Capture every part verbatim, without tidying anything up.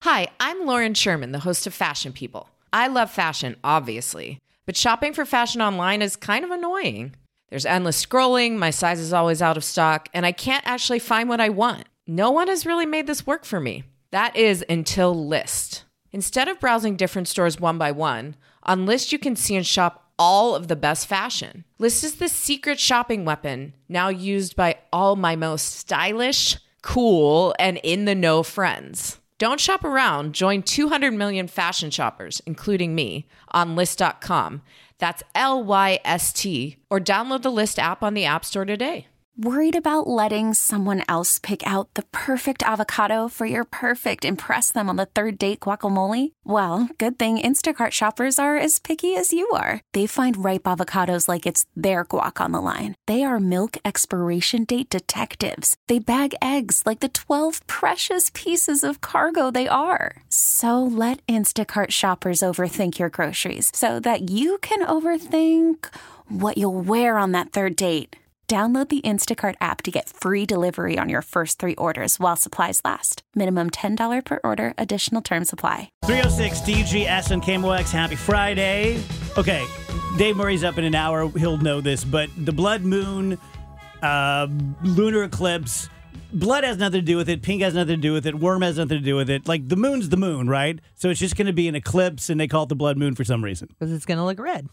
Hi, I'm Lauren Sherman, the host of Fashion People. I love fashion, obviously, but shopping for fashion online is kind of annoying. There's endless scrolling, my size is always out of stock, and I can't actually find what I want. No one has really made this work for me. That is until Lyst. Instead of browsing different stores one by one, on Lyst you can see and shop all of the best fashion. Lyst is the secret shopping weapon, now used by all my most stylish, cool, and in-the-know friends. Don't shop around. Join two hundred million fashion shoppers, including me, on Lyst dot com. That's L Y S T. Or download the Lyst app on the App Store today. Worried about letting someone else pick out the perfect avocado for your perfect impress them on the third date guacamole? Well, good thing Instacart shoppers are as picky as you are. They find ripe avocados like it's their guac on the line. They are milk expiration date detectives. They bag eggs like the twelve precious pieces of cargo they are. So let Instacart shoppers overthink your groceries so that you can overthink what you'll wear on that third date. Download the Instacart app to get free delivery on your first three orders while supplies last. Minimum ten dollars per order. Additional terms apply. three oh six D G S on K M O X. Happy Friday. Okay, Dave Murray's up in an hour. He'll know this, but the blood moon, uh, lunar eclipse, blood has nothing to do with it. Pink has nothing to do with it. Worm has nothing to do with it. Like, the moon's the moon, right? So it's just going to be an eclipse, and they call it the blood moon for some reason. Because it's going to look red.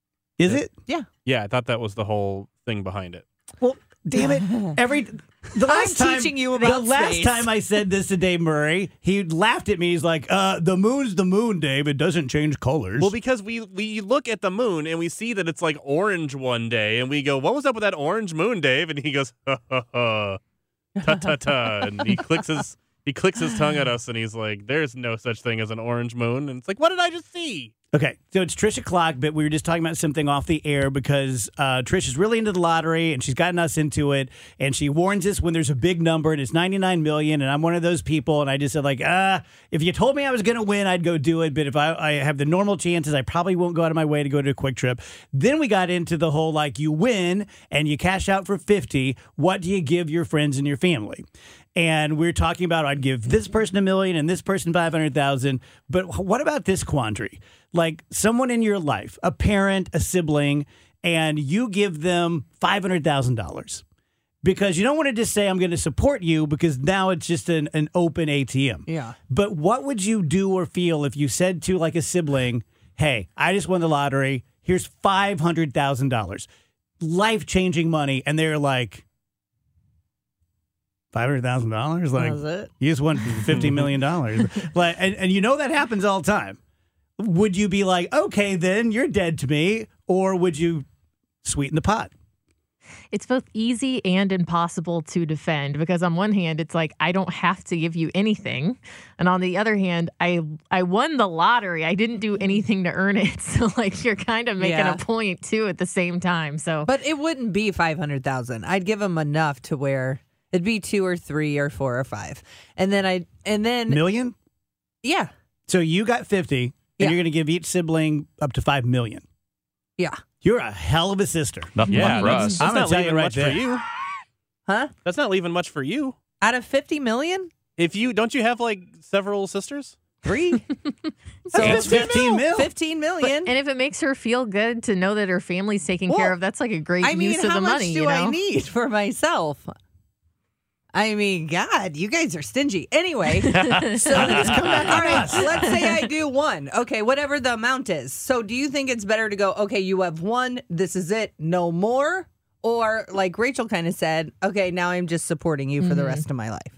Is it? Yeah. Yeah, I thought that was the whole thing behind it. Well, damn it! Every the last I'm time, teaching you about the last space. time I said this to Dave Murray, he laughed at me. He's like, "Uh, the moon's the moon, Dave. It doesn't change colors." Well, because we we look at the moon and we see that it's like orange one day, and we go, "What was up with that orange moon, Dave?" And he goes, "Ha ha ha, ta ta ta," and he clicks his he clicks his tongue at us, and he's like, "There's no such thing as an orange moon." And it's like, "What did I just see?" Okay, so it's Trish o'clock, but we were just talking about something off the air because uh, Trish is really into the lottery and she's gotten us into it. And she warns us when there's a big number and it's ninety-nine million. And I'm one of those people. And I just said, like, ah, if you told me I was going to win, I'd go do it. But if I, I have the normal chances, I probably won't go out of my way to go to a Quick Trip. Then we got into the whole, like, you win and you cash out for fifty. What do you give your friends and your family? And we're talking about, I'd give this person a million and this person five hundred thousand. But what about this quandary? Like, someone in your life, a parent, a sibling, and you give them five hundred thousand dollars because you don't want to just say, I'm going to support you, because now it's just an, an open A T M. Yeah. But what would you do or feel if you said to, like, a sibling, hey, I just won the lottery. Here's five hundred thousand dollars. Life-changing money. And they're like, Five hundred thousand dollars, like That's it. you just won fifty million dollars, like, and, and you know that happens all the time. Would you be like, okay, then you're dead to me, or would you sweeten the pot? It's both easy and impossible to defend, because on one hand, it's like, I don't have to give you anything. And on the other hand, I I won the lottery. I didn't do anything to earn it. So, like, you're kind of making Yeah. a point, too, at the same time. So, But it wouldn't be five hundred thousand. I'd give them enough to where it'd be two or three or four or five. And then I, and then, Million? yeah, So you got fifty, and Yeah. you're going to give each sibling up to five million. yeah. You're a hell of a sister. Nothing Yeah, left for that's, us. that's I'm gonna not tell you leaving right much there. for you. Huh? That's not leaving much for you. Out of fifty million? If you don't, you have like several sisters. Three. So it's fifteen mil. fifteen million. and if it makes her feel good to know that her family's taken Well, care of, that's like a great I mean, use of how the much money. do you know? I need for myself? I mean, God, you guys are stingy. Anyway, so Just come back all on right, us. let's say I do one. Okay, whatever the amount is. So do you think it's better to go, okay, you have one, this is it, no more? Or like Rachel kind of said, okay, now I'm just supporting you for the rest of my life.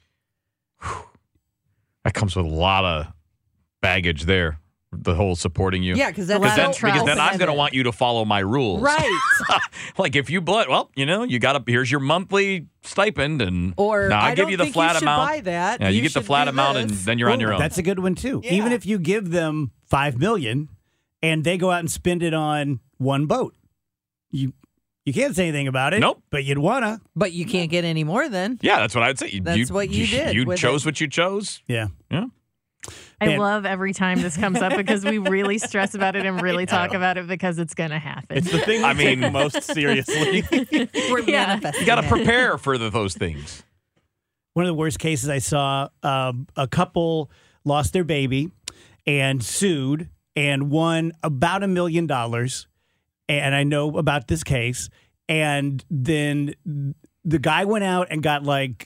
That comes with a lot of baggage there. The whole supporting you. Yeah, because that's Because then, so because then I'm going to open-ended. want you to follow my rules. Right. Like, if you blood, well, you know, you got to, here's your monthly stipend, and Or now I, I give don't you the think flat you should amount. buy that. Yeah, you, You get the should flat do amount, and this. then you're on Ooh, your own. That's a good one, too. Yeah. Even if you give them five million and they go out and spend it on one boat, you you can't say anything about it. Nope. But you'd wanna. But you can't get any more then. Yeah, that's what I'd say. You, That's what you did You with chose it. what you chose. Yeah. Yeah. I Man. love every time this comes up because we really stress about it and really talk about it because it's going to happen. It's the thing we I mean- take most seriously. We're Yeah. manifesting. You got to it. prepare for the, those things. One of the worst cases I saw, um, a couple lost their baby and sued and won about a million dollars. And I know about this case. And then the guy went out and got like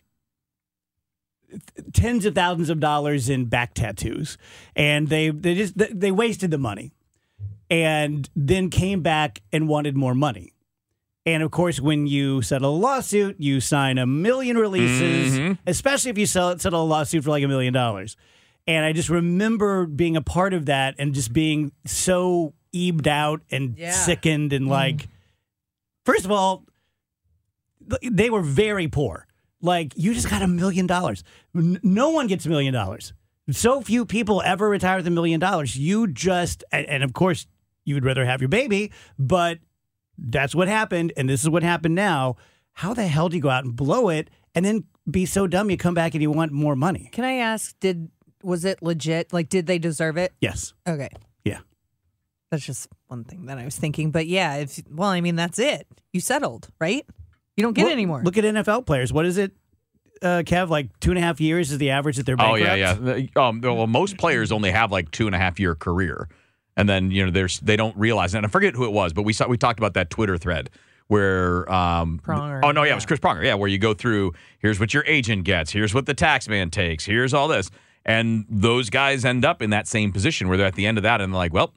tens of thousands of dollars in back tattoos. And they, they just they wasted the money. And then came back and wanted more money. And of course, when you settle a lawsuit, you sign a million releases, mm-hmm. especially if you sell, settle a lawsuit for like a million dollars. And I just remember being a part of that and just being so ebbed out and yeah. sickened and like, mm. first of all, they were very poor. Like, you just got a million dollars. No one gets a million dollars. So few people ever retire with a million dollars. You just, and, and of course, you would rather have your baby, but that's what happened, and this is what happened now. How the hell do you go out and blow it and then be so dumb you come back and you want more money? Can I ask, did was it legit? Like, did they deserve it? Yes. Okay. Yeah. That's just one thing that I was thinking. But yeah, if well, I mean, that's it. You settled, right? You don't get well, it anymore. Look at N F L players. What is it, uh, Kev? Like two and a half years is the average that they're bankrupt? Oh, yeah, yeah. Um, well, most players only have like two and a half year career. And then, you know, there's they don't realize it. And I forget who it was, but we saw we talked about that Twitter thread where um Pronger, oh no, yeah, yeah, it was Chris Pronger, yeah, where you go through, here's what your agent gets, here's what the tax man takes, here's all this. And those guys end up in that same position where they're at the end of that and they're like, well,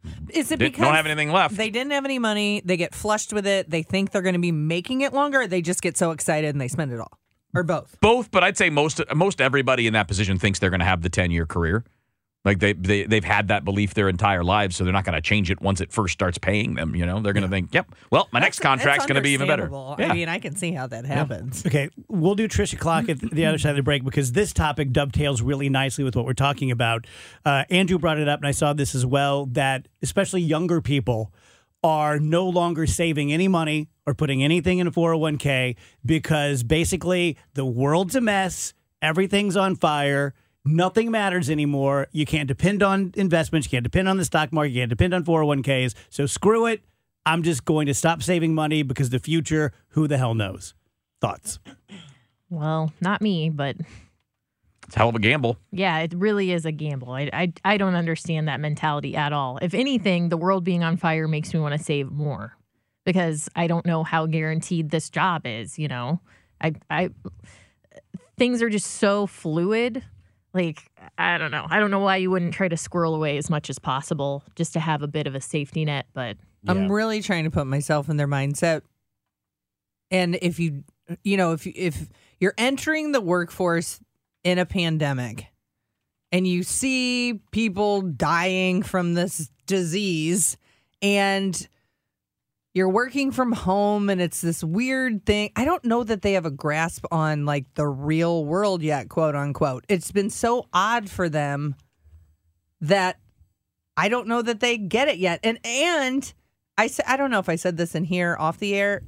is it they because don't have anything left? They didn't have any money, they get flushed with it, they think they're going to be making it longer, they just get so excited and they spend it all. Or both. Both, but I'd say most most everybody in that position thinks they're going to have the ten-year career. Like they, they, they've had that belief their entire lives, so they're not going to change it once it first starts paying them. You know, they're going to yeah. think, yep, well, my next contract's going to be even better. Yeah. I mean, I can see how that happens. Yeah. Okay, we'll do Trisha Clock at the other side of the break because this topic dovetails really nicely with what we're talking about. Uh, Andrew brought it up, and I saw this as well, that especially younger people are no longer saving any money or putting anything in a four oh one k because basically the world's a mess, everything's on fire, nothing matters anymore. You can't depend on investments. You can't depend on the stock market. You can't depend on four oh one k's. So screw it. I'm just going to stop saving money because the future, who the hell knows? Thoughts? Well, not me, but it's a hell of a gamble. Yeah, it really is a gamble. I, I, I don't understand that mentality at all. If anything, the world being on fire makes me want to save more because I don't know how guaranteed this job is, you know? I I things are just so fluid. Like, I don't know. I don't know why you wouldn't try to squirrel away as much as possible just to have a bit of a safety net, but yeah. I'm really trying to put myself in their mindset. And if you, you know, if if you're entering the workforce in a pandemic and you see people dying from this disease and you're working from home and it's this weird thing. I don't know that they have a grasp on like the real world yet, quote unquote. It's been so odd for them that I don't know that they get it yet. And and I said, I don't know if I said this in here off the air.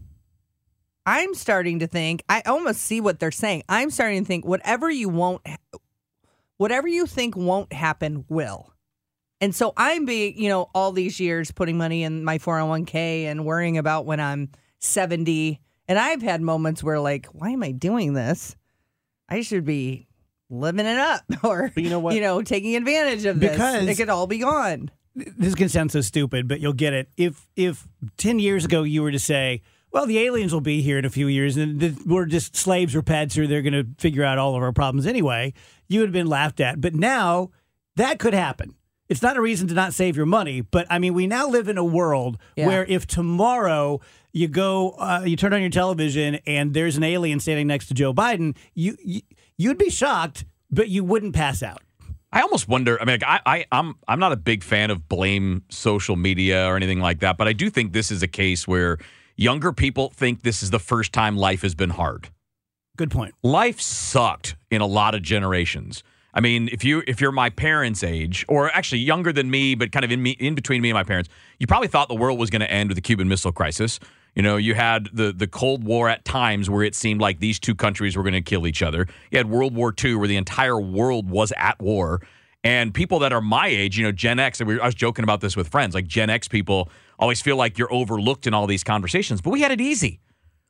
I'm starting to think, I almost see what they're saying. I'm starting to think whatever you won't, whatever you think won't happen will. And so I'm being, you know, all these years putting money in my four oh one k and worrying about when I'm seventy. And I've had moments where like, why am I doing this? I should be living it up or, but you know what? you know, taking advantage of this. Because it could all be gone. This is going to sound so stupid, but you'll get it. If, if ten years ago you were to say, well, the aliens will be here in a few years and we're just slaves or pets or they're going to figure out all of our problems anyway, you would have been laughed at. But now that could happen. It's not a reason to not save your money, but I mean, we now live in a world yeah. where if tomorrow you go, uh, you turn on your television and there's an alien standing next to Joe Biden, you, you you'd be shocked, but you wouldn't pass out. I almost wonder. I mean, like, I, I, I'm, I'm not a big fan of blame social media or anything like that, but I do think this is a case where younger people think this is the first time life has been hard. Good point. Life sucked in a lot of generations. I mean, if you if you're my parents' age, or actually younger than me, but kind of in me in between me and my parents, you probably thought the world was going to end with the Cuban Missile Crisis. You know, you had the the Cold War at times where it seemed like these two countries were going to kill each other. You had World War Two where the entire world was at war. And people that are my age, you know, Gen X, and we, I was joking about this with friends, like Gen X people always feel like you're overlooked in all these conversations. But we had it easy.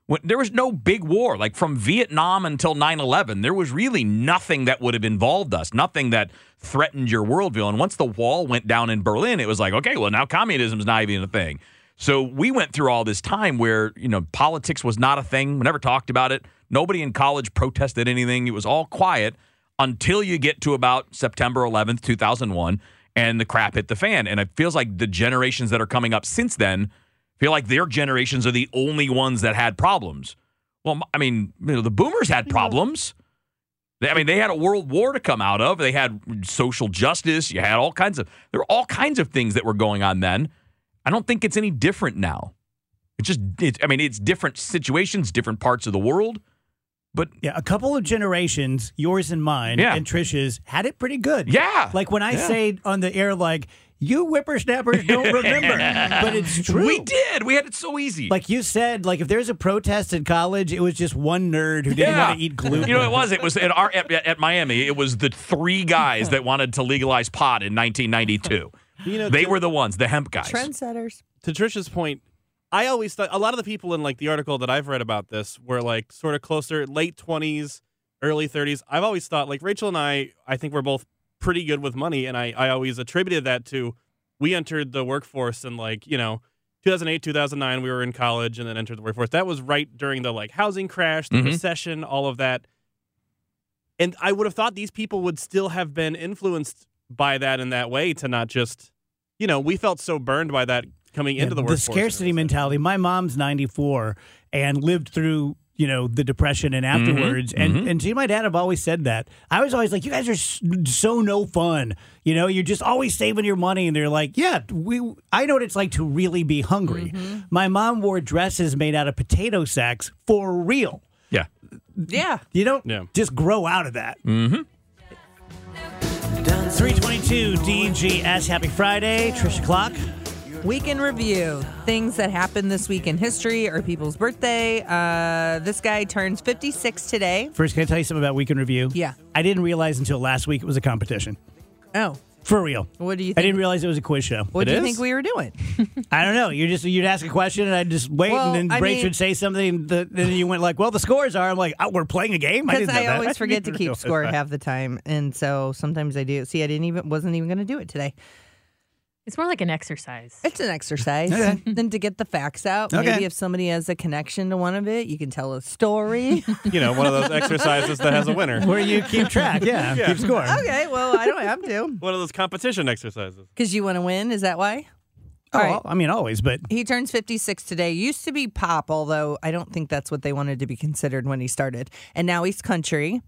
when, there was no big war. Like from Vietnam until nine eleven, there was really nothing that would have involved us, nothing that threatened your worldview. And once the wall went down in Berlin, it was like, okay, well, now communism's not even a thing. So we went through all this time where, you know, politics was not a thing. We never talked about it. Nobody in college protested anything. It was all quiet until you get to about September eleventh, two thousand one, and the crap hit the fan. And it feels like the generations that are coming up since then feel like their generations are the only ones that had problems. Well, I mean, you know, the boomers had problems. I mean, they had a world war to come out of. They had social justice. You had all kinds of, there were all kinds of things that were going on then. I don't think it's any different now. It's just, it, I mean, it's different situations, different parts of the world. But yeah, a couple of generations, yours and mine, Yeah. and Trish's, had it pretty good. Yeah. Like when I Yeah. say on the air, like, you whippersnappers don't remember. But it's true. we did. We had it so easy. Like you said, like if there's a protest in college, it was just one nerd who didn't Yeah. want to eat gluten. You know, it was. It was at our at, at Miami. It was the three guys that wanted to legalize pot in nineteen ninety-two. You know, They to, were the ones, the hemp guys. Trendsetters. to Trisha's point, I always thought a lot of the people in like the article that I've read about this were like sort of closer late twenties, early thirties. I've always thought like Rachel and I, I think we're both pretty good with money, and I, I always attributed that to we entered the workforce in like, you know, two thousand eight, two thousand nine, we were in college and then entered the workforce. That was right during the like housing crash, the Mhm. recession, all of that. And I would have thought these people would still have been influenced by that in that way to not just, you know, we felt so burned by that coming Yeah, into the the workforce. scarcity mentality. My mom's ninety-four and lived through, you know, the depression and afterwards. And mhm. and she and my dad have always said that. I was always like, you guys are s- so no fun. You know, you're just always saving your money. And they're like, yeah, we. I know what it's like to really be hungry. My mom wore dresses made out of potato sacks for real. Yeah. Yeah. You don't Yeah. just grow out of that. Mm-hmm. three twenty-two D G S. Happy Friday. Trisha Clock. Week in review. Things that happened this week in history or people's birthday. Uh, this guy turns fifty-six today. First, can I tell you something about Week in Review? Yeah. I didn't realize until last week it was a competition. Oh. For real. What do you I think? didn't realize it was a quiz show. What do It you is? think we were doing? I don't know. You just you'd ask a question and I'd just wait, Well, and then I Rach mean- would say something, and the, then you went like, "Well, the scores are." I'm like, oh, "We're playing a game." I Because didn't know I that. always forget to didn't keep realize score that. half the time, and so sometimes I do. See, I didn't even wasn't even going to do it today. It's more like an exercise. It's an exercise. Okay. Then to get the facts out. Okay. Maybe if somebody has a connection to one of it, you can tell a story. You know, one of those exercises that has a winner. Where you keep track, yeah, Yeah. keep score. Okay, well, I don't have to. One of those competition exercises. Because you want to win, is that why? Oh, All right. I mean, always, but He turns fifty-six today. Used to be pop, although I don't think that's what they wanted to be considered when he started. And now he's country.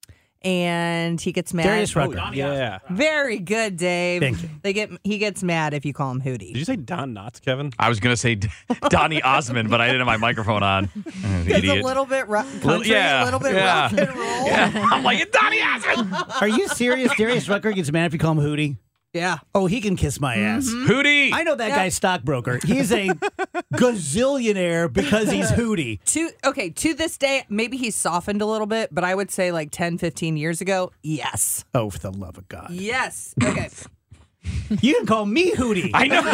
And he gets mad. Darius Rucker. Yeah. Very good, Dave. Thank you. They get he gets mad if you call him Did Hootie. you say Don Knotts, Kevin? I was going to say Donnie Osmond, but I didn't have my microphone on. It's Idiot. a little bit rock, country, Little- yeah, a little bit yeah. rock and roll. Yeah. I'm like, Donnie Osmond. are you serious? Darius Rucker gets mad if you call him Hootie. Yeah. Oh, he can kiss my ass. Hootie. I know that Yeah. guy's stockbroker. He's a gazillionaire because he's Hootie. To okay, to this day, maybe he's softened a little bit, but I would say like ten, fifteen years ago, yes. Oh, for the love of God! Yes. Okay. You can call me Hootie. I know.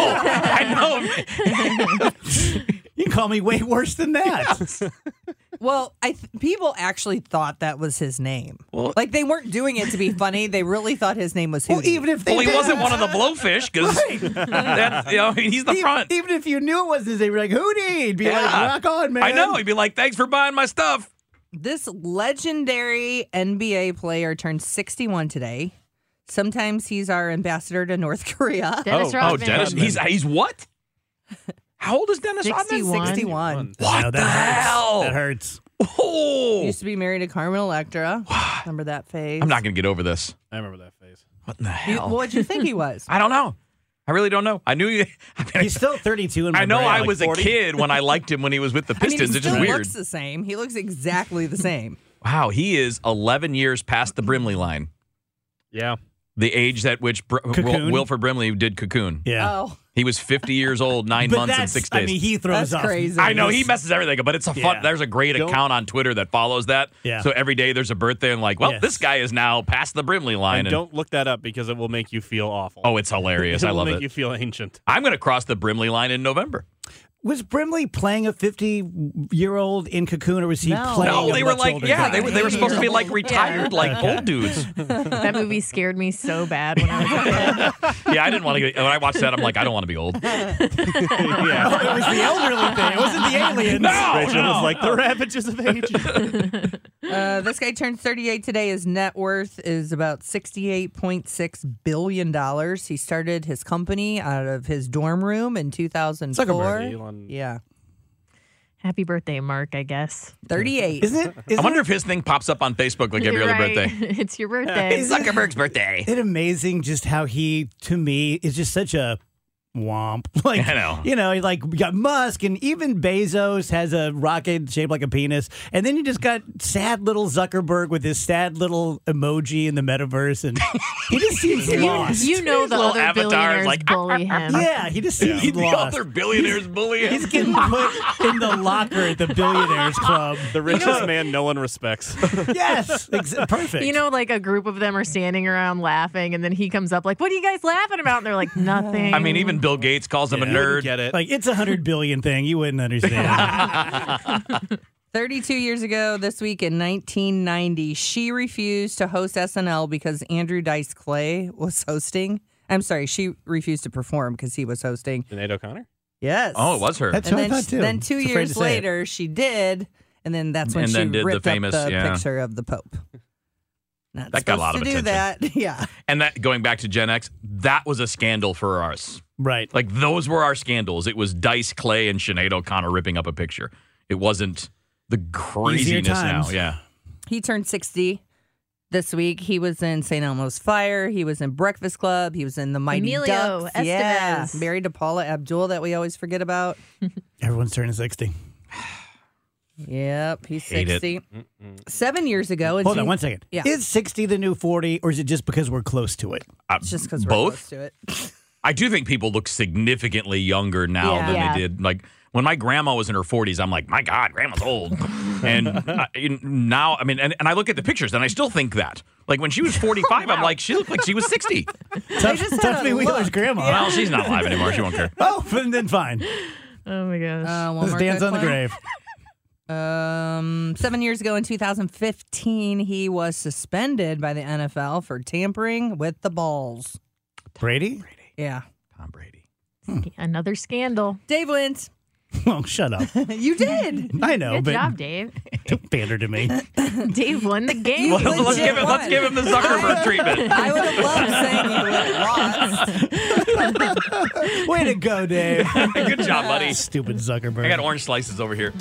I know. You can call me way worse than that. Well, I th- people actually thought that was his name. Well- like they weren't doing it to be funny. They really thought his name was Hootie. Well, even if they Well, he did. wasn't one of the blowfish because you know, he's the Even- front. Even if you knew it was his name, you're like, Hootie, he'd be like, Yeah. rock on, man. I know. He'd be like, thanks for buying my stuff. This legendary N B A player turned sixty-one today. Sometimes he's our ambassador to North Korea. Dennis Oh, oh, Rodman. Dennis, he's he's what? How old is Dennis Rodman? sixty-one. sixty-one. I What know, the that hurts. hell? That hurts. Oh, Used to be married to Carmen Electra. Remember that phase? I'm not gonna get over this. I remember that phase. What in the You, hell? what'd you think he was? I don't know. I really don't know. I knew you. I, mean, He's still thirty-two in my I know brain. I Like was forty. a kid when I liked him when he was with the I mean, Pistons. he It's just still weird. looks the same. He looks exactly the same. Wow, he is eleven years past the Brimley line. Yeah. The age at which Br- Cocoon? Wilford Brimley did Cocoon. Yeah. Oh, He was fifty years old, nine But months and that's, six days. I mean, he throws That's off. crazy. I know he messes everything up, but it's a fun. Yeah. There's a great Don't- account on Twitter that follows that. Yeah. So every day there's a birthday, and like, well, Yes. this guy is now past the Brimley line. And And, don't look that up because it will make you feel awful. oh, it's hilarious. it I will love make it. you feel ancient. I'm going to cross the Brimley line in November. Was Brimley playing a fifty-year-old in Cocoon, or was he No. playing No, a they were much like, older yeah, guy? they were, they were supposed to be like retired, like old dudes. That movie scared me so bad when I was a kid. Yeah, I didn't want to get, when I watched that, I'm like, I don't want to be old. Oh, it was the elderly thing. It wasn't the aliens. No, Rachel no. was like, the ravages of age. Uh, this guy turned thirty-eight today. His net worth is about sixty-eight point six billion dollars. He started his company out of his dorm room in two thousand four. Zuckerberg. Elon. Yeah. Happy birthday, Mark, I guess. thirty-eight. Isn't it? Isn't I wonder it, if his thing pops up on Facebook like every You're other right. birthday. It's your birthday. Is it- Zuckerberg's birthday. it amazing just how he, to me, is just such a womp. Like, I know. You know, like we got Musk, and even Bezos has a rocket shaped like a penis. And then you just got sad little Zuckerberg with his sad little emoji in the metaverse. And he just seems lost. You know His the little other avatar's billionaires like, bully him. Yeah, he just seems The lost. other billionaires bully him. He's getting put in the locker at the Billionaires Club. The richest man no one respects. Yes, ex- perfect. You know, like a group of them are standing around laughing, and then he comes up like, "What are you guys laughing about?" And they're like, "Nothing." I mean, even Bill Gates calls him a Yeah. nerd. Get it. like it's a hundred billion thing. You wouldn't understand. thirty-two years ago this week in nineteen ninety, she refused to host S N L because Andrew Dice Clay was hosting. I'm sorry, she refused to perform because he was hosting. Sinead O'Connor? Yes. Oh, it was her. That's And what I then, thought too. then two Was afraid years to say it. later, she did, and then that's when And she then did the ripped famous- up the yeah. picture of the Pope. Not That got a lot supposed of to do that. Yeah. And that going back to Gen X, that was a scandal for us. Right. Like those were our scandals. It was Dice Clay and Sinead O'Connor ripping up a picture. It wasn't the craziness now. times. Yeah. He turned sixty this week. He was in Saint Elmo's Fire. He was in Breakfast Club. He was in The Mighty Emilio Ducks. Yeah. Estevez. Married to Paula Abdul that we always forget about. Everyone's turning sixty. Yep. He's Hate it. sixty. Seven years ago. in Hold two- on one second. Yeah. Is sixty the new forty, or is it just because we're close to it? Uh, It's just because we're both. close to it. I do think people look significantly younger now Yeah. than Yeah. they did. Like when my grandma was in her forties, I'm like, my God, grandma's old. and I, now, I mean, and, and I look at the pictures and I still think that. Like when she was forty-five, I'm like, she looked like she was sixty. Tough, just had Tough a Me Wheeler's look. grandma. Well, she's not alive anymore. She won't care. Oh, then fine. oh my gosh. Uh, one This more dance quick on the one. grave. Um, seven years ago in two thousand fifteen, he was suspended by the N F L for tampering with the balls. Brady? Yeah. Tom Brady. Another scandal. Dave wins. Well, shut up. You did. I know, Good but job, Dave. don't pander to me. Dave won the game. Well, let's legit give him. Let's won. give him the Zuckerberg treatment. I would have loved saying you lost. Way to go, Dave. Good job, buddy. Stupid Zuckerberg. I got orange slices over here.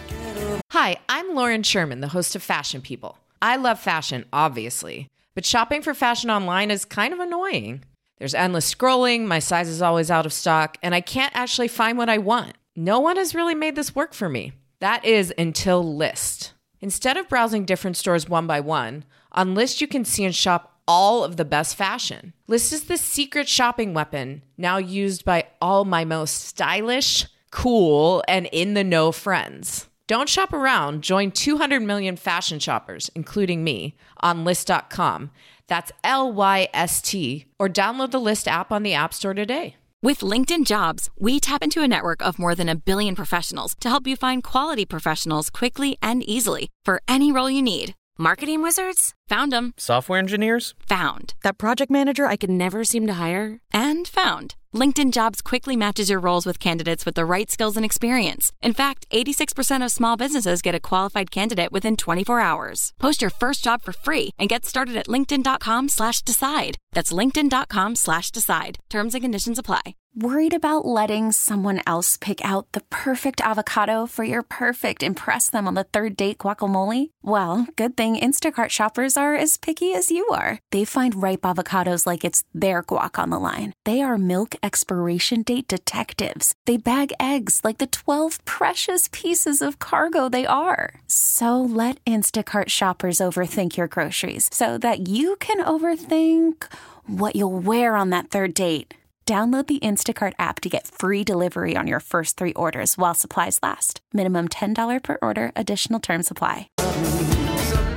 Hi, I'm Lauren Sherman, the host of Fashion People. I love fashion, obviously, but shopping for fashion online is kind of annoying. There's endless scrolling, my size is always out of stock, and I can't actually find what I want. No one has really made this work for me. That is until Lyst. Instead of browsing different stores one by one, on Lyst you can see and shop all of the best fashion. Lyst is the secret shopping weapon now used by all my most stylish, cool, and in-the-know friends. Don't shop around. Join two hundred million fashion shoppers, including me, on Lyst dot com. That's L Y S T, or download the Lyst app on the App Store today. With LinkedIn Jobs, we tap into a network of more than a billion professionals to help you find quality professionals quickly and easily for any role you need. Marketing wizards? Found them. Software engineers? Found. That project manager I could never seem to hire? And found. LinkedIn Jobs quickly matches your roles with candidates with the right skills and experience. In fact, eighty-six percent of small businesses get a qualified candidate within twenty-four hours. Post your first job for free and get started at linkedin.com slash decide. That's linkedin.com slash decide. Terms and conditions apply. Worried about letting someone else pick out the perfect avocado for your perfect impress them on the third date guacamole? Well, good thing Instacart shoppers are as picky as you are. They find ripe avocados like it's their guac on the line. They are milk expiration date detectives. They bag eggs like the twelve precious pieces of cargo they are. So let Instacart shoppers overthink your groceries so that you can overthink what you'll wear on that third date. Download the Instacart app to get free delivery on your first three orders while supplies last. Minimum ten dollars per order. Additional terms apply.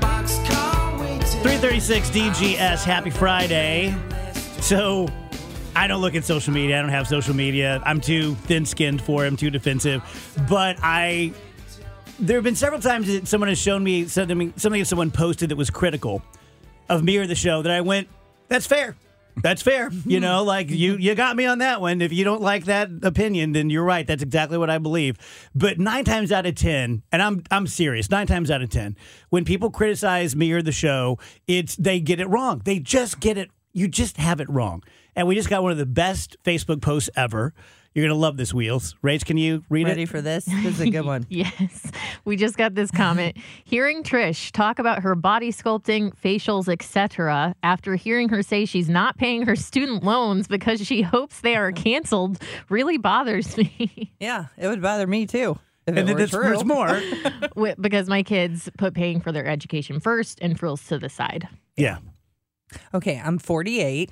three thirty-six D G S, happy Friday. So, I don't look at social media. I don't have social media. I'm too thin-skinned for it. I'm too defensive. But I, there have been several times that someone has shown me something, something that someone posted that was critical of me or the show that I went, that's fair. That's fair. You know, like you, you got me on that one. If you don't like that opinion, then you're right. That's exactly what I believe. But nine times out of ten, and I'm I'm serious, nine times out of ten, when people criticize me or the show, it's they get it wrong. They just get it. You just have it wrong. And we just got one of the best Facebook posts ever. You're going to love this, Wheels. Rach, can you read Ready it? for this? This is a good one. Yes. We just got this comment. Hearing Trish talk about her body sculpting, facials, et cetera, after hearing her say she's not paying her student loans because she hopes they are canceled really bothers me. Yeah, it would bother me too. If And it then were there's, true. there's more. Wi- because my kids put paying for their education first and frills to the side. Yeah. Okay, I'm forty-eight.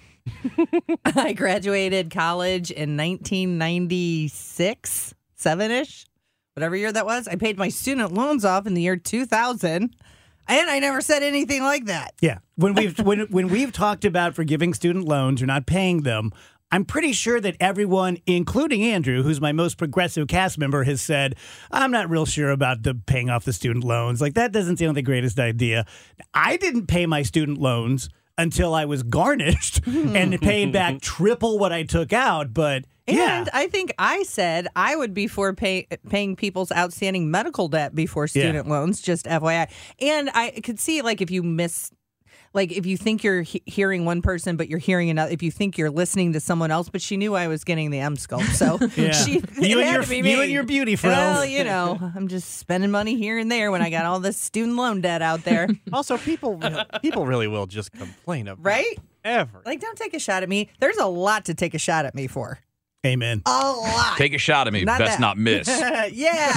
I graduated college in nineteen ninety-six, seven-ish, whatever year that was. I paid my student loans off in the year two thousand, and I never said anything like that. Yeah. When we've when when we've talked about forgiving student loans or not paying them, I'm pretty sure that everyone, including Andrew, who's my most progressive cast member, has said, I'm not real sure about the paying off the student loans. Like, that doesn't sound like the greatest idea. I didn't pay my student loans until I was garnished and paid back triple what I took out. But yeah. And I think I said I would be for pay, paying people's outstanding medical debt before student loans, just F Y I. And I could see, like, if you miss, like, if you think you're he- hearing one person, but you're hearing another, if you think you're listening to someone else, but she knew I was getting the M sculpt. So Yeah. she, You it and had your- to be you me. and your beauty frills. Well, you know, I'm just spending money here and there when I got all this student loan debt out there. Also, people people really will just complain about Right? everything. Like, don't take a shot at me. There's a lot to take a shot at me for. Amen. A lot. Take a shot at me. Not Best that. not miss. Yeah.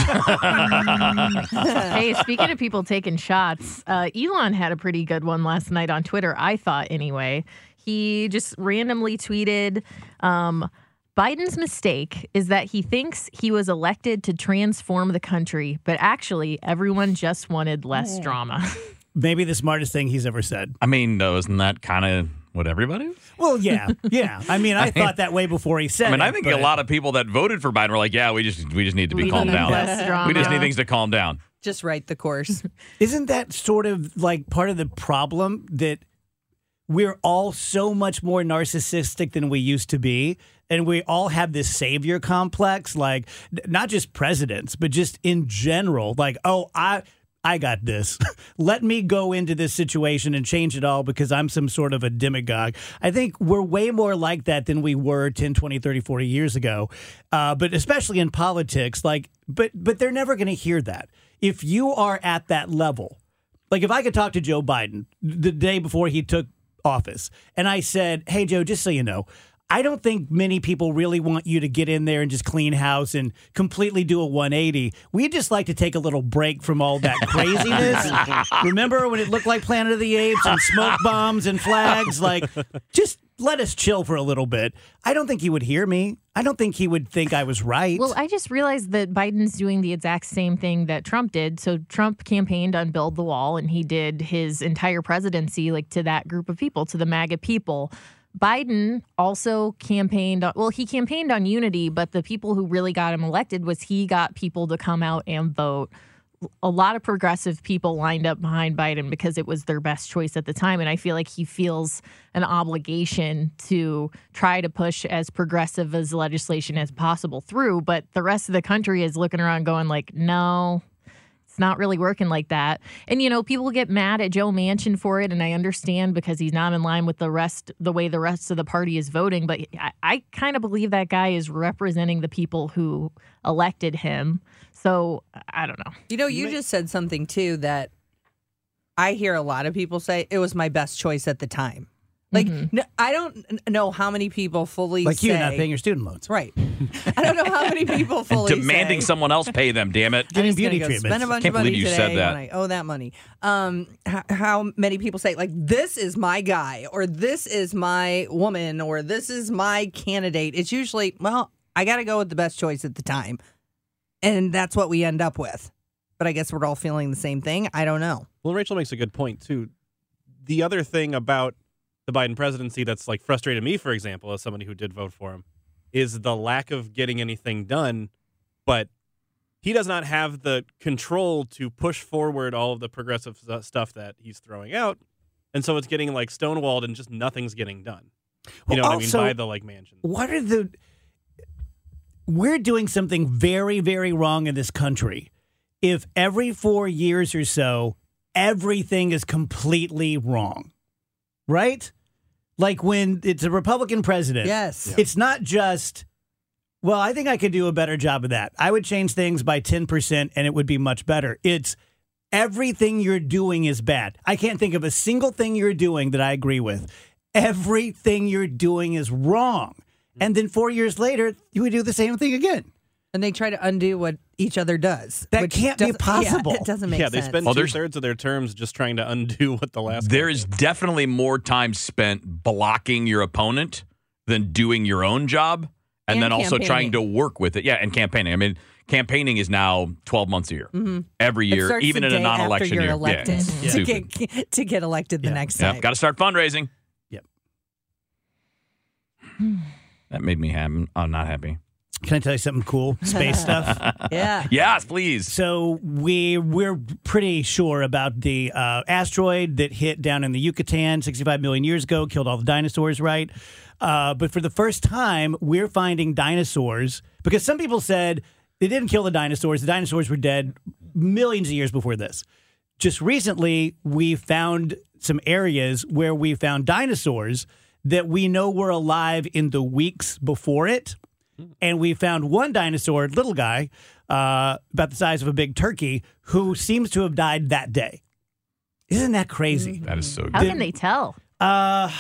Hey, speaking of people taking shots, uh, Elon had a pretty good one last night on Twitter, I thought anyway. He just randomly tweeted, um, Biden's mistake is that he thinks he was elected to transform the country, but actually everyone just wanted less drama. Maybe the smartest thing he's ever said. I mean, no, isn't that kind of what everybody? Well, yeah, yeah. I mean, I, thought that way before he said I mean, it. I think but- a lot of people that voted for Biden were like, "Yeah, we just we just need to be We calmed need down. less drama. We just need things to calm down." Just write the course. Isn't that sort of like part of the problem that we're all so much more narcissistic than we used to be? And we all have this savior complex, like n- not just presidents, but just in general. Like, oh, I I got this. Let me go into this situation and change it all because I'm some sort of a demagogue. I think we're way more like that than we were ten, twenty, thirty, forty years ago. Uh, but especially in politics, like, but but they're never going to hear that. If you are at that level, like if I could talk to Joe Biden the day before he took office and I said, hey, Joe, just so you know, I don't think many people really want you to get in there and just clean house and completely do a one eighty. We'd just like to take a little break from all that craziness. Remember when it looked like Planet of the Apes and smoke bombs and flags? Like, just let us chill for a little bit. I don't think he would hear me. I don't think he would think I was right. Well, I just realized that Biden's doing the exact same thing that Trump did. So Trump campaigned on Build the Wall, and he did his entire presidency like to that group of people, to the MAGA people. Biden also campaigned on, well, he campaigned on unity, but the people who really got him elected was he got people to come out and vote. A lot of progressive people lined up behind Biden because it was their best choice at the time. And I feel like he feels an obligation to try to push as progressive as legislation as possible through. But the rest of the country is looking around going like, no, it's not really working like that. And, you know, people get mad at Joe Manchin for it. And I understand because he's not in line with the rest, the way the rest of the party is voting. But I, I kind of believe that guy is representing the people who elected him. So I don't know. You know, you just said something too that I hear a lot of people say it was my best choice at the time. Like, Mm-hmm. n- I don't n- know how many people fully like say, you not paying your student loans. Right. I don't know how many people And fully demanding say, someone else pay them, damn it. I'm Getting just gonna beauty go treatments. spend a bunch Can't of money believe you today said that. when I owe that money. Um, h- how many people say like this is my guy or this is my woman or this is my candidate? It's usually, well, I got to go with the best choice at the time, and that's what we end up with. But I guess we're all feeling the same thing. I don't know. Well, Rachel makes a good point, too. The other thing about the Biden presidency that's like frustrated me, for example, as somebody who did vote for him, is the lack of getting anything done. But he does not have the control to push forward all of the progressive stuff that he's throwing out. And so it's getting like stonewalled and just nothing's getting done. You Well, know what also, I mean? By the like mansion. What are the... We're doing something very, very wrong in this country. If every four years or so, everything is completely wrong, right? Like when it's a Republican president. Yes. It's not just, well, I think I could do a better job of that. I would change things by ten percent and it would be much better. It's everything you're doing is bad. I can't think of a single thing you're doing that I agree with. Everything you're doing is wrong. And then four years later, you would do the same thing again. And they try to undo what each other does. That which can't be doesn't- possible. Yeah, it doesn't make Yeah, sense. they spend Well, two there's- thirds of their terms just trying to undo what the last. There guy is did. definitely more time spent blocking your opponent than doing your own job, and, And then also trying campaigning. to work with it. Yeah, and campaigning. I mean, campaigning is now twelve months a year, Mhm. every It year, starts even the in a day after non-election you're year. elected Yeah, it's to stupid. get to get elected the Yeah. next Yeah, time. got to start fundraising. Yep. That made me happy. I'm not happy. Can I tell you something cool? Space stuff. Yeah. Yes, please. So we we're pretty sure about the uh, asteroid that hit down in the Yucatan sixty-five million years ago, killed all the dinosaurs, right? Uh, but for the first time, we're finding dinosaurs because some people said they didn't kill the dinosaurs. The dinosaurs were dead millions of years before this. Just recently, we found some areas where we found dinosaurs that we know were alive in the weeks before it. And we found one dinosaur, little guy, uh, about the size of a big turkey, who seems to have died that day. Isn't that crazy? That is so How good. can they tell? Uh,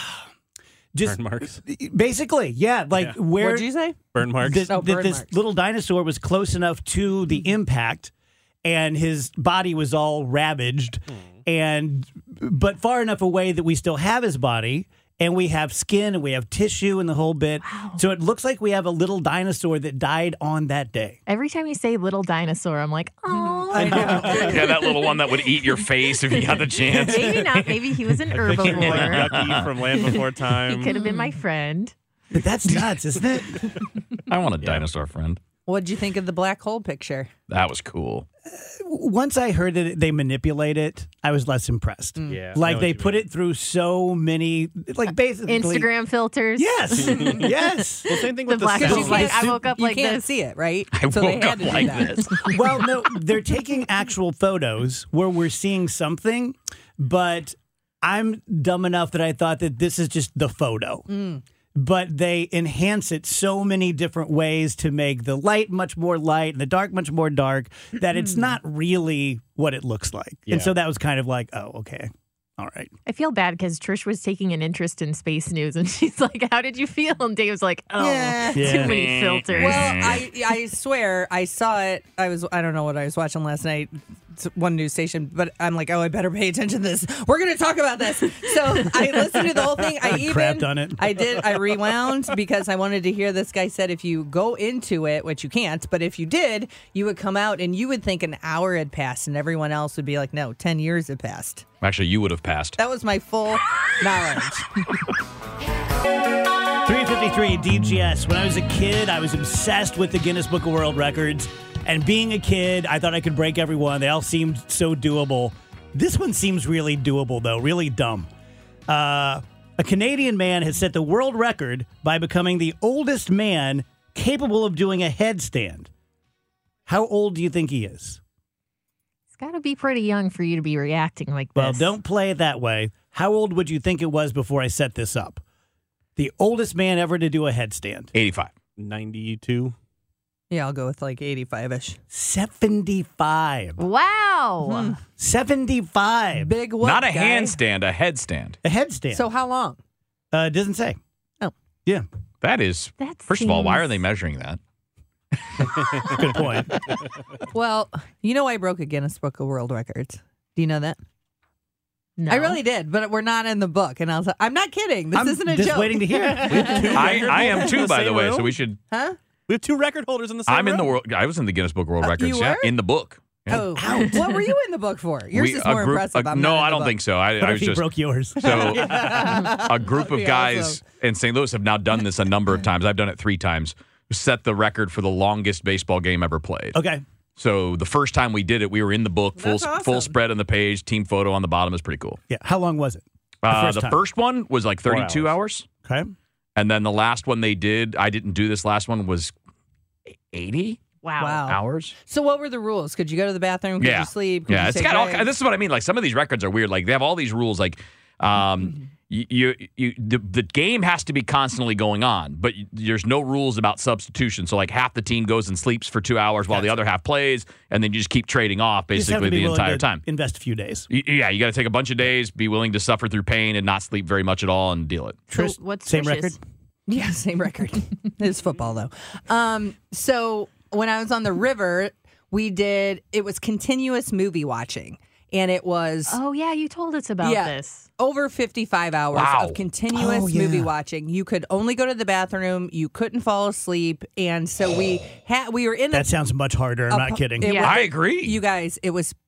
just Burn marks. basically, yeah. Like Yeah. where What'd you say? Burn marks. this, Oh, that burn this marks. little dinosaur was close enough to the impact, and his body was all ravaged, and but far enough away that we still have his body. And we have skin and we have tissue and the whole bit. So it looks like we have a little dinosaur that died on that day. Every time you say little dinosaur, I'm like, oh. I know. Yeah, that little one that would eat your face if you got the chance. Maybe not. Maybe he was an Thinking like herbivore. Ducky from Land Before He Time. could have been my friend. But that's nuts, isn't it? I want a dinosaur friend. What'd you think of the black hole picture? That was cool. Once I heard that they manipulate it, I was less impressed. Yeah, I Like know they what you put mean. it through so many, like basically. Instagram filters. Yes. yes. Well, same thing The with the black sound. hole. Like, I woke up you like can't this. see it, right? I so they woke had up to do like that. this. Well, no, they're taking actual photos where we're seeing something, but I'm dumb enough that I thought that this is just the photo. But they enhance it so many different ways to make the light much more light and the dark much more dark that it's not really what it looks like. Yeah. And so that was kind of like, oh, okay. All right. I feel bad because Trish was taking an interest in space news, and she's like, "How did you feel?" And Dave was like, "Oh, Yeah. too Yeah. many filters." Well, I I swear I saw it. I was I don't know what I was watching last night. It's one news station, but I'm like, oh, I better pay attention to this. We're gonna talk about this. So I listened to the whole thing. I even Crapped on it. I did. I rewound because I wanted to hear this guy said if you go into it, which you can't, but if you did, you would come out and you would think an hour had passed, and everyone else would be like, no, ten years had passed. Actually, you would have passed. That was my full knowledge. three fifty-three D G S. When I was a kid, I was obsessed with the Guinness Book of World Records. And being a kid, I thought I could break every one. They all seemed so doable. This one seems really doable, though, really dumb. Uh, a Canadian man has set the world record by becoming the oldest man capable of doing a headstand. How old do you think he is? It's got to be pretty young for you to be reacting like Well, this. don't play it that way. How old would you think it was before I set this up? The oldest man ever to do a headstand. eighty-five. ninety-two. Yeah, I'll go with like eighty-five-ish. seventy-five. Wow. seventy-five. Big what? Not a guy? handstand, a headstand. A headstand. So how long? uh, it doesn't say. Oh. Yeah, That is, That first of all, why seems- are they measuring that? good point. Well, you know I broke a Guinness Book of World Records. Do you know that? No. I really did, but we're not in the book. And I was like, I'm not kidding. This I'm isn't a just joke. waiting to hear. I, I am too, by the same way, so room? we should. Huh? We have two record holders in the same I'm in the room. world. I was in the Guinness Book of World Uh, Records. you Yeah, were? in the book. Oh, what were you in the book for? Yours We- is a more group- impressive. a- I'm no, not in I the don't book. think so. I, What I if was he just broke yours? so a group of be guys awesome. in Saint Louis have now done this a number of times. I've done it three times. Set the record for the longest baseball game ever played. Okay. So the first time we did it, we were in the book, full That's awesome. full spread on the page, team photo on the bottom. Is pretty cool. Yeah. How long was it? The Uh, first the time. first one was like thirty-two hours. Okay. And then the last one they did, I didn't do this last one, was eighty Wow. Wow. hours. So what were the rules? Could you go to the bathroom? Could yeah. you sleep? Could yeah, you it's take got all. breaks? This is what I mean. Like some of these records are weird. Like they have all these rules. Like um, you, you, you the, the game has to be constantly going on, but y- there's no rules about substitution. So like half the team goes and sleeps for two hours while the other half plays, and then you just keep trading off You just have to basically be the willing entire to time. Invest a few days. Y- Yeah, you got to take a bunch of days, be willing to suffer through pain, and not sleep very much at all, and deal it. So Trish, what's same Trish's? record? Yeah, same record. It's football though. Um, so when I was on the river, we did it was continuous movie watching, and it was Oh yeah, you told us about Yeah. this. over fifty-five hours Wow. of continuous Oh, yeah. movie watching. You could only go to the bathroom. You couldn't fall asleep, and so we had we were in a That sounds much harder. I'm a not pu- kidding. it Yeah. was- I agree. You guys, it was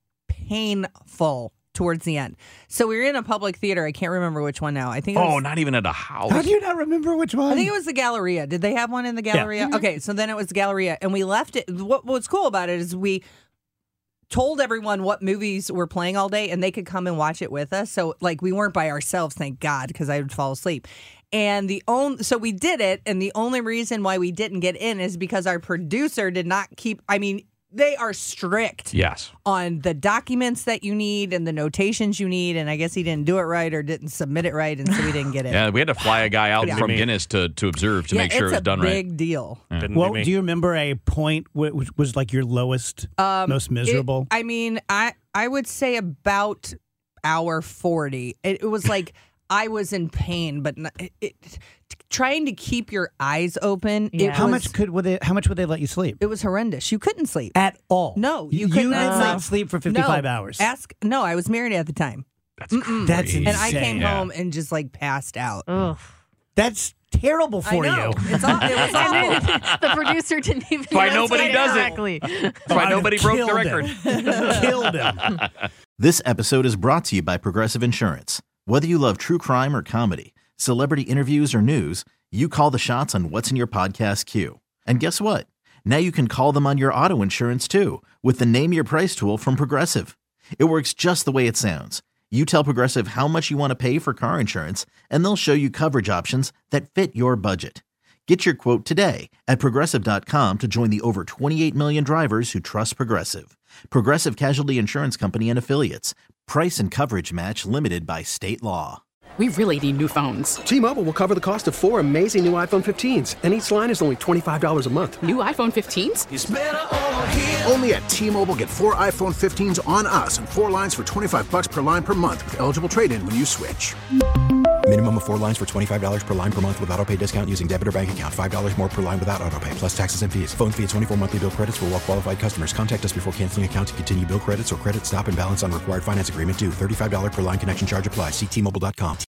painful towards the end. So we were in a public theater. I can't remember which one now. I think it oh, was, not even at a house. How do you not remember which one? I think it was the Galleria. Did they have one in the Galleria? Okay, so then it was the Galleria, and we left it. What What's cool about it is we told everyone what movies were playing all day, and they could come and watch it with us. So like we weren't by ourselves, thank God, because I would fall asleep. And the only so we did it, and the only reason why we didn't get in is because our producer did not keep. I mean, they are strict Yes. on the documents that you need and the notations you need, and I guess he didn't do it right or didn't submit it right, and so we didn't get in. Yeah, we had to fly a guy out Yeah. from Me. Guinness to, to observe to Yeah, make sure it's it was a done right. big deal. Didn't Well, do me. do you remember a point wh- which was like your lowest, most miserable? It- I mean, I I would say about hour forty. It, it was like I was in pain, but not, it, it, trying to keep your eyes open. Yeah. It how was, much could would they? How much would they let you sleep? It was horrendous. You couldn't sleep. At all? No, you you could did not not sleep. sleep for fifty-five No. hours. Ask. No, I was married at the time, That's crazy. That's and I insane. came Yeah. home and just like passed out. Ugh. That's terrible for I know. you. It's all, it was awful. And then the producer didn't even Why answer nobody it does it. correctly. That's why I'd nobody have broke the killed record. him. Killed him. This episode is brought to you by Progressive Insurance. Whether you love true crime or comedy, celebrity interviews or news, you call the shots on what's in your podcast queue. And guess what? Now you can call them on your auto insurance too with the Name Your Price tool from Progressive. It works just the way it sounds. You tell Progressive how much you want to pay for car insurance, and they'll show you coverage options that fit your budget. Get your quote today at Progressive dot com to join the over twenty-eight million drivers who trust Progressive. Progressive Casualty Insurance Company and Affiliates. Price and coverage match limited by state law. We really need new phones. T-Mobile will cover the cost of four amazing new iPhone fifteens, and each line is only twenty-five dollars a month. New iPhone fifteens? Only at T-Mobile, get four iPhone fifteens on us and four lines for twenty-five bucks per line per month with eligible trade-in when you switch. Minimum of four lines for twenty-five dollars per line per month with autopay discount using debit or bank account. five dollars more per line without autopay, plus taxes and fees. Phone fee at twenty-four monthly bill credits for well-qualified customers. Contact us before canceling account to continue bill credits or credit stop and balance on required finance agreement due. thirty-five dollars per line connection charge applies. See T Mobile dot com.